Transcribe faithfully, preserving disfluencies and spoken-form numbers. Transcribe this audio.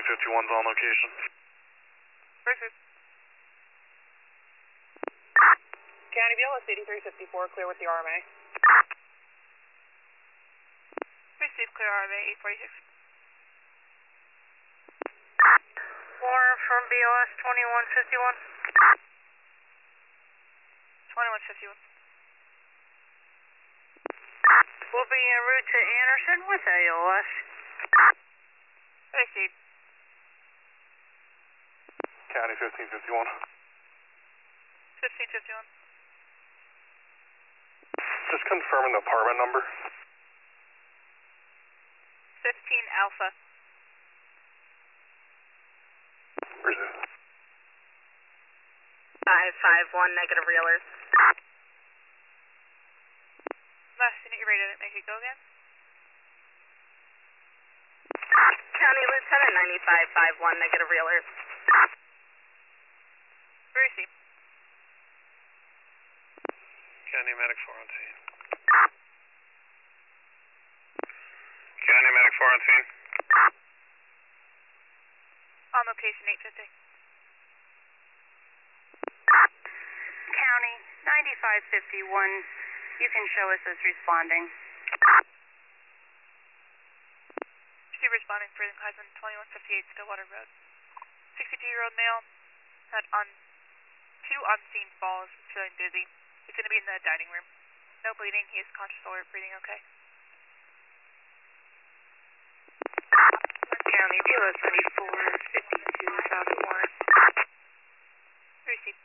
fifty-one's on location. Received. County B L S eighty-three fifty-four, clear with the R M A. Received, clear R M A eight forty-six. Four from B L S twenty-one fifty-one. twenty-one fifty-one. We'll be en route to Anderson with A L S. Received. County fifteen fifty-one. fifteen fifty-one. Just confirming the apartment number. fifteen Alpha. Where's it? five five one, negative realer. Last unit, you ready to make it go again? County Lieutenant ninety-five five one, negative realer. Received. County medic four on scene. County medic four on scene. On location eight fifty. County ninety-five fifty-one, you can show us as responding. Receive responding for Heisman twenty-one fifty-eight Stillwater Road. sixty-two-year-old male had on two on-scene falls, feeling dizzy. He's going to be in the dining room. No bleeding. He is conscious, alert, breathing okay. County B L S ninety-four fifty-two, South Warren. Received.